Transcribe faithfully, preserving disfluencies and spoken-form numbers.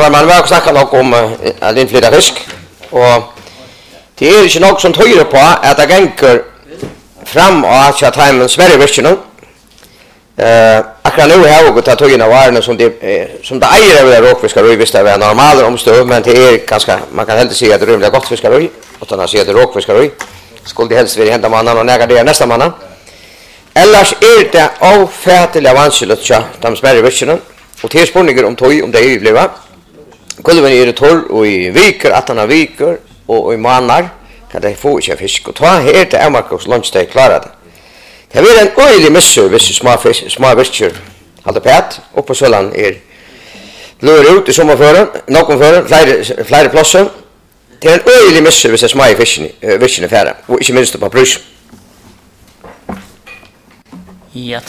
har man väl snackat nog om att inflyta fisk. Och det är inte något som tyder på att det gänger fram och att jag tar en Sverige version. Eh, akkurat nu har jag tagit in av varorna som det som det äger över råkfiskare visst det är normala omständigheter men det är ganska man kan helt säga att det är rymligt gott fiskare utan att säga att det är råkfiskare. Skulle det helst vilja hämta mannen och näga det nästa mannen. Ellers är det avfärdliga vanskligt att de Sverige versionen och till spårningar om tog om det är bliva. Kulven är det torr och i viker att han har viker och i månader kan det få inte fisk och ta här till Amarkos lunchdag klara det. Det blir en öjlig missur hvis små fisk, små fiskar hade pät och på Söllan är lör ut i sommarfören, någon fören, flera flera platser. Det är en öjlig missur hvis små fisken fisken är färdig och inte minst på brus. Ja.